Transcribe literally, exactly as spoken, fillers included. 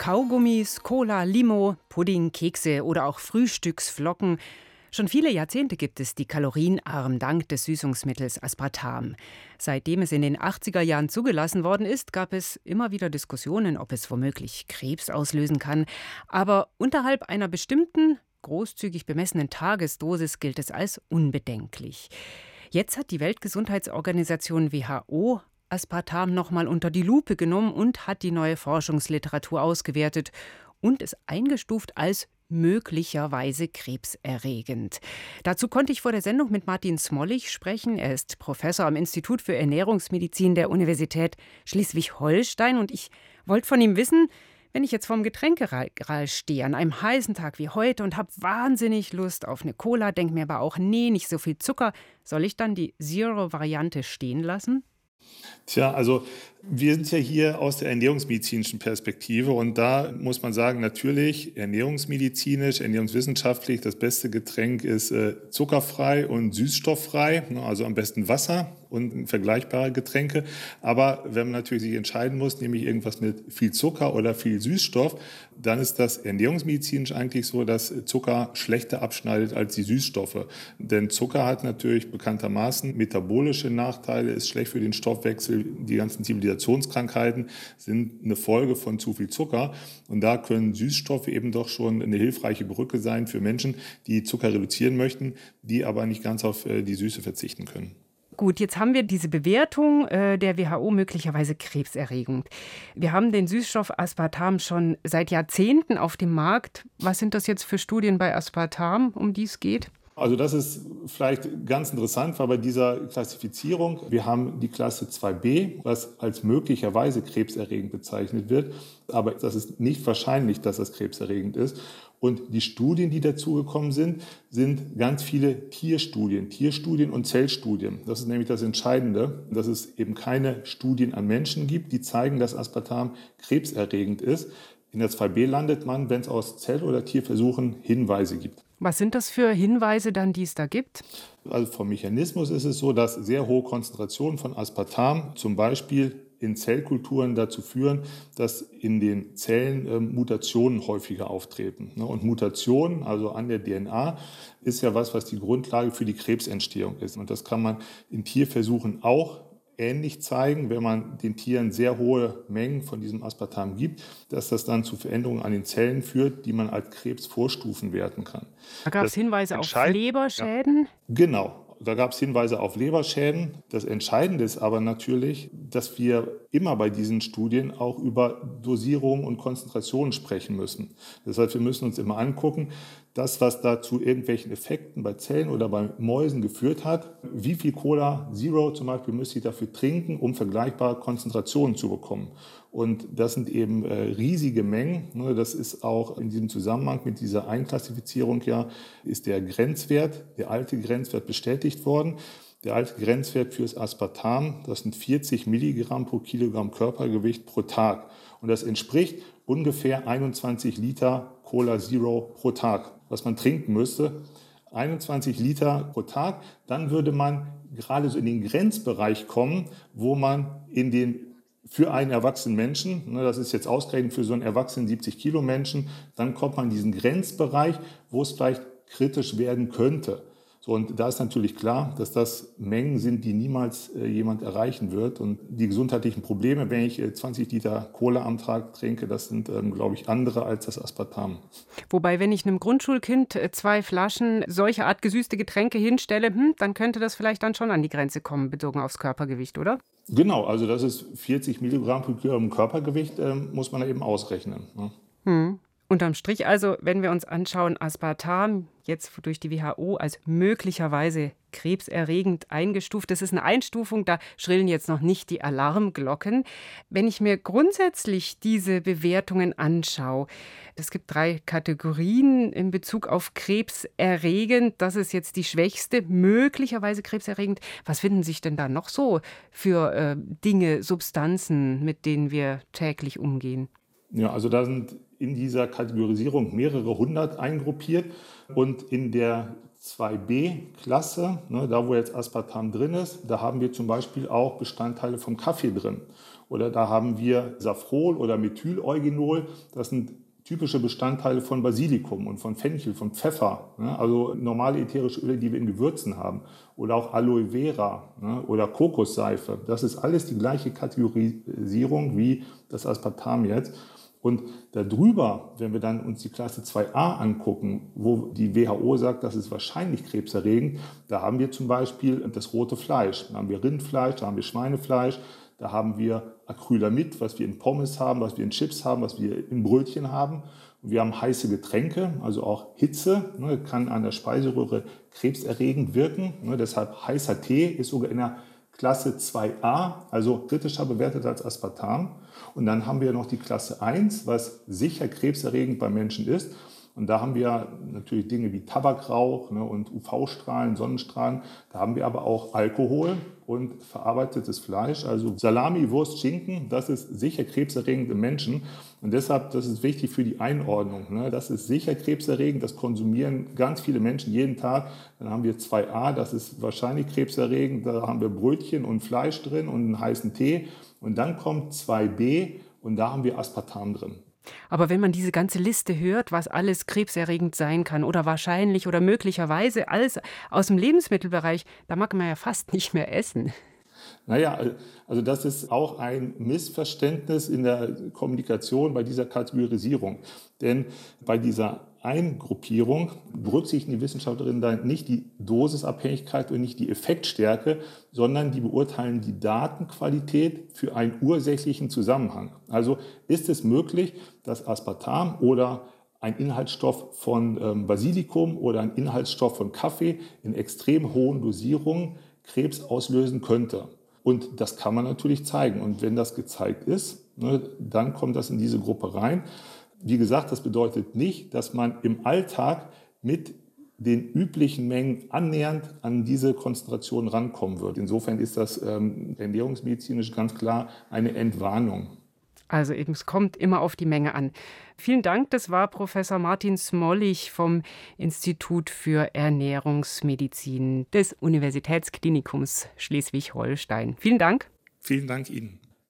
Kaugummis, Cola, Limo, Pudding, Kekse oder auch Frühstücksflocken. Schon viele Jahrzehnte gibt es die kalorienarm dank des Süßungsmittels Aspartam. Seitdem es in den achtziger Jahren zugelassen worden ist, gab es immer wieder Diskussionen, ob es womöglich Krebs auslösen kann. Aber unterhalb einer bestimmten, großzügig bemessenen Tagesdosis gilt es als unbedenklich. Jetzt hat die Weltgesundheitsorganisation W H O Aspartam nochmal unter die Lupe genommen und hat die neue Forschungsliteratur ausgewertet und es eingestuft als möglicherweise krebserregend. Dazu konnte ich vor der Sendung mit Martin Smollig sprechen. Er ist Professor am Institut für Ernährungsmedizin der Universität Schleswig-Holstein. Und ich wollte von ihm wissen, wenn ich jetzt vorm Getränkeregal stehe, an einem heißen Tag wie heute und habe wahnsinnig Lust auf eine Cola, denke mir aber auch, nee, nicht so viel Zucker, soll ich dann die Zero-Variante stehen lassen? Tja, also wir sind ja hier aus der ernährungsmedizinischen Perspektive und da muss man sagen, natürlich ernährungsmedizinisch, ernährungswissenschaftlich, das beste Getränk ist äh, zuckerfrei und süßstofffrei, ne, also am besten Wasser und vergleichbare Getränke. Aber wenn man natürlich sich entscheiden muss, nämlich irgendwas mit viel Zucker oder viel Süßstoff, dann ist das ernährungsmedizinisch eigentlich so, dass Zucker schlechter abschneidet als die Süßstoffe. Denn Zucker hat natürlich bekanntermaßen metabolische Nachteile, ist schlecht für den Stoffwechsel, die ganzen Zivilisationskrankheiten sind eine Folge von zu viel Zucker. Und da können Süßstoffe eben doch schon eine hilfreiche Brücke sein für Menschen, die Zucker reduzieren möchten, die aber nicht ganz auf die Süße verzichten können. Gut, jetzt haben wir diese Bewertung äh, der W H O möglicherweise krebserregend. Wir haben den Süßstoff Aspartam schon seit Jahrzehnten auf dem Markt. Was sind das jetzt für Studien bei Aspartam, um die es geht? Also das ist vielleicht ganz interessant, weil bei dieser Klassifizierung, wir haben die Klasse zwei b, was als möglicherweise krebserregend bezeichnet wird, aber das ist nicht wahrscheinlich, dass das krebserregend ist. Und die Studien, die dazugekommen sind, sind ganz viele Tierstudien, Tierstudien und Zellstudien. Das ist nämlich das Entscheidende, dass es eben keine Studien an Menschen gibt, die zeigen, dass Aspartam krebserregend ist. In der zwei b landet man, wenn es aus Zell- oder Tierversuchen Hinweise gibt. Was sind das für Hinweise dann, die es da gibt? Also vom Mechanismus ist es so, dass sehr hohe Konzentrationen von Aspartam zum Beispiel in Zellkulturen dazu führen, dass in den Zellen äh, Mutationen häufiger auftreten. Ne? Und Mutationen, also an der D N A, ist ja was, was die Grundlage für die Krebsentstehung ist. Und das kann man in Tierversuchen auch ähnlich zeigen, wenn man den Tieren sehr hohe Mengen von diesem Aspartam gibt, dass das dann zu Veränderungen an den Zellen führt, die man als Krebsvorstufen werten kann. Da gab es Hinweise auf Leberschäden? Ja. Genau. Da gab es Hinweise auf Leberschäden. Das Entscheidende ist aber natürlich, dass wir immer bei diesen Studien auch über Dosierung und Konzentrationen sprechen müssen. Das heißt, wir müssen uns immer angucken, das, was da zu irgendwelchen Effekten bei Zellen oder bei Mäusen geführt hat, wie viel Cola Zero zum Beispiel müsste ich dafür trinken, um vergleichbare Konzentrationen zu bekommen. Und das sind eben äh, riesige Mengen. Das ist auch in diesem Zusammenhang mit dieser Einklassifizierung ja, ist der Grenzwert, der alte Grenzwert bestätigt worden. Der alte Grenzwert fürs Aspartam, das sind vierzig Milligramm pro Kilogramm Körpergewicht pro Tag. Und das entspricht ungefähr einundzwanzig Liter Cola Zero pro Tag, was man trinken müsste. einundzwanzig Liter pro Tag, dann würde man gerade so in den Grenzbereich kommen, wo man in den für einen erwachsenen Menschen, das ist jetzt ausgerechnet für so einen erwachsenen siebzig Kilo Menschen, dann kommt man in diesen Grenzbereich, wo es vielleicht kritisch werden könnte. So, und da ist natürlich klar, dass das Mengen sind, die niemals äh, jemand erreichen wird. Und die gesundheitlichen Probleme, wenn ich äh, zwanzig Liter Cola am Tag trinke, das sind, ähm, glaube ich, andere als das Aspartam. Wobei, wenn ich einem Grundschulkind äh, zwei Flaschen solcher Art gesüßte Getränke hinstelle, hm, dann könnte das vielleicht dann schon an die Grenze kommen, bezogen aufs Körpergewicht, oder? Genau, also das ist vierzig Milligramm pro Kilogramm Körpergewicht, äh, muss man eben ausrechnen. Ne? Hm. Unterm Strich also, wenn wir uns anschauen, Aspartam, jetzt durch die W H O als möglicherweise krebserregend eingestuft. Das ist eine Einstufung, da schrillen jetzt noch nicht die Alarmglocken. Wenn ich mir grundsätzlich diese Bewertungen anschaue, es gibt drei Kategorien in Bezug auf krebserregend. Das ist jetzt die schwächste, möglicherweise krebserregend. Was finden sich denn da noch so für äh, Dinge, Substanzen, mit denen wir täglich umgehen? Ja, also da sind in dieser Kategorisierung mehrere hundert eingruppiert und in der zwei B-Klasse, ne, da wo jetzt Aspartam drin ist, da haben wir zum Beispiel auch Bestandteile vom Kaffee drin. Oder da haben wir Safrol oder Methyleugenol, das sind typische Bestandteile von Basilikum und von Fenchel, von Pfeffer, ne, also normale ätherische Öle, die wir in Gewürzen haben. Oder auch Aloe Vera, ne, oder Kokosseife. Das ist alles die gleiche Kategorisierung wie das Aspartam jetzt. Und darüber, wenn wir dann uns die Klasse zwei a angucken, wo die W H O sagt, das ist wahrscheinlich krebserregend, da haben wir zum Beispiel das rote Fleisch. Da haben wir Rindfleisch, da haben wir Schweinefleisch, da haben wir Acrylamid, was wir in Pommes haben, was wir in Chips haben, was wir in Brötchen haben. Und wir haben heiße Getränke, also auch Hitze, ne, kann an der Speiseröhre krebserregend wirken. Ne, deshalb heißer Tee ist sogar in der Klasse zwei a, also kritischer bewertet als Aspartam. Und dann haben wir noch die Klasse eins, was sicher krebserregend bei Menschen ist. Und da haben wir natürlich Dinge wie Tabakrauch, ne, und U V-Strahlen, Sonnenstrahlen. Da haben wir aber auch Alkohol und verarbeitetes Fleisch, also Salami, Wurst, Schinken. Das ist sicher krebserregend im Menschen. Und deshalb, das ist wichtig für die Einordnung. Ne. Das ist sicher krebserregend, das konsumieren ganz viele Menschen jeden Tag. Dann haben wir zwei a, das ist wahrscheinlich krebserregend. Da haben wir Brötchen und Fleisch drin und einen heißen Tee. Und dann kommt zwei b und da haben wir Aspartam drin. Aber wenn man diese ganze Liste hört, was alles krebserregend sein kann oder wahrscheinlich oder möglicherweise alles aus dem Lebensmittelbereich, da mag man ja fast nicht mehr essen. Naja, also das ist auch ein Missverständnis in der Kommunikation bei dieser Kategorisierung. Denn bei dieser Eingruppierung berücksichtigen die Wissenschaftlerinnen dann nicht die Dosisabhängigkeit und nicht die Effektstärke, sondern die beurteilen die Datenqualität für einen ursächlichen Zusammenhang. Also ist es möglich, dass Aspartam oder ein Inhaltsstoff von ähm, Basilikum oder ein Inhaltsstoff von Kaffee in extrem hohen Dosierungen Krebs auslösen könnte. Und das kann man natürlich zeigen. Und wenn das gezeigt ist, ne, dann kommt das in diese Gruppe rein. Wie gesagt, das bedeutet nicht, dass man im Alltag mit den üblichen Mengen annähernd an diese Konzentration rankommen wird. Insofern ist das ähm, ernährungsmedizinisch ganz klar eine Entwarnung. Also eben, es kommt immer auf die Menge an. Vielen Dank, das war Professor Martin Smollig vom Institut für Ernährungsmedizin des Universitätsklinikums Schleswig-Holstein. Vielen Dank. Vielen Dank Ihnen.